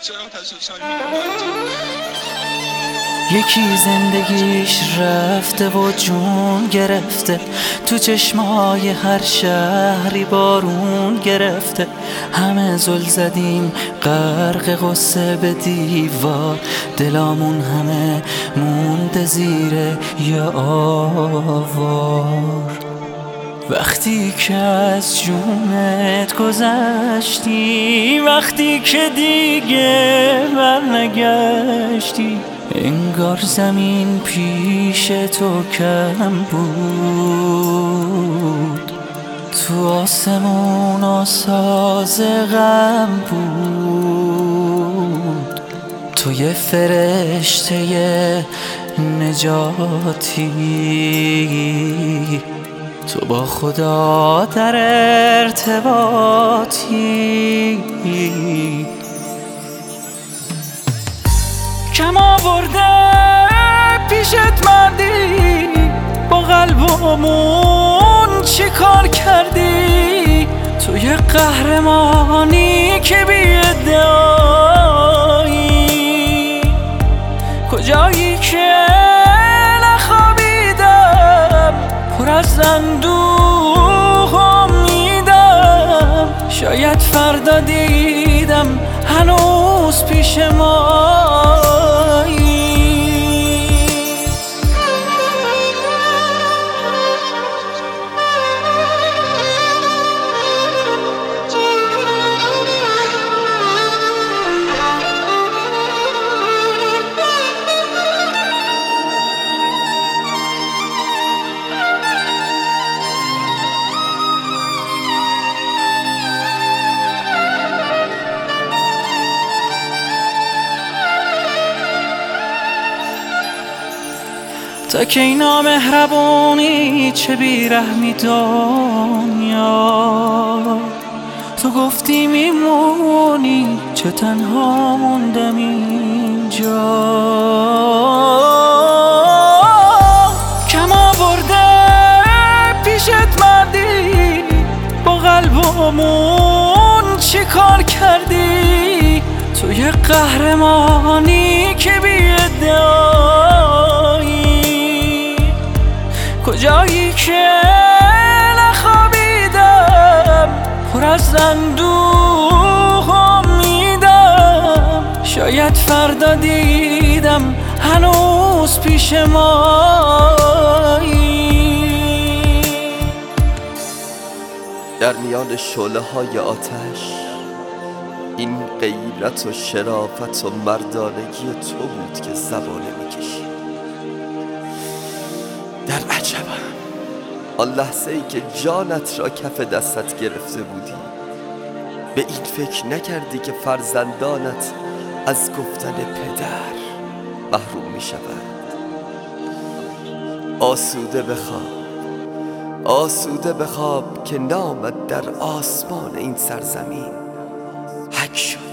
یکی زندگیش رفته و جون گرفته، تو چشمای هر شهری بارون گرفته. همه زل زدیم غرق غصه به دیوار، دلامون همه مونده زیر یه آوار. وقتی که از جونت گذشتی، وقتی که دیگه برنگشتی، انگار زمین پیش تو کم بود، تو آسمون آساز غم بود. تو یه فرشته نجاتی، تو با خدا در ارتباطی. کم آورده پیشت مردی، با قلبمون چی کار کردی؟ تو یه قهرمانی که بی ادعایی، کجایی که نخوابیدم پر از اندوه امیدم، شاید فردا دیدم هنوز پیش مایی. تا که اینا مهربونی چه بیرحمی دنیا، تو گفتی میمونی چه تنها موندم اینجا. کم آورده پیشت مردی، با قلبمون چی کار کردی؟ تو یه قهرمانی که بی ادعایی، کجایی که نخوابیدم پر از اندوه امیدم، شاید فردا دیدم هنوز پیش مایی. در میان شعله‌های آتش این غیرت و شرافت و مردانگی تو بود که زبانه میکشی. در عجبم آن لحظه ای که جانت را کف دستت گرفته بودی، به این فکر نکردی که فرزندانت از گفتن پدر محروم می شوند. آسوده بخواب، آسوده بخواب که نامت در آسمان این سرزمین حک شد.